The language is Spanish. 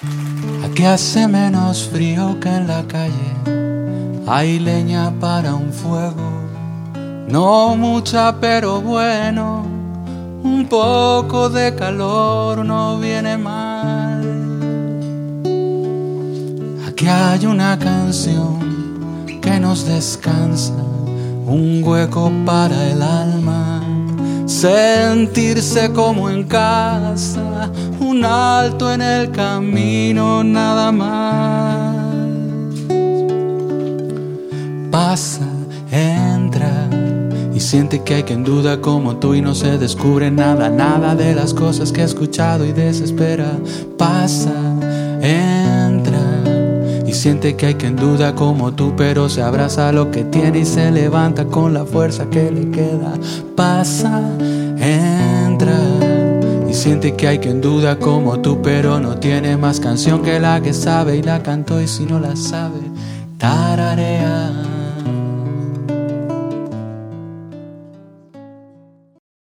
Aquí hace menos frío que en la calle. Hay leña para un fuego, no mucha pero bueno. Un poco de calor no viene mal. Aquí hay una canción que nos descansa, un hueco para el alma, sentirse como en casa, un alto en el camino nada más. Pasa, entra y siente que hay quien duda como tú y no se descubre nada, nada de las cosas que ha escuchado y desespera. Pasa, entra y siente que hay quien duda como tú, pero se abraza lo que tiene y se levanta con la fuerza que le queda. Pasa, entra y siente que hay quien duda como tú, pero no tiene más canción que la que sabe y la cantó, y si no la sabe, tararé.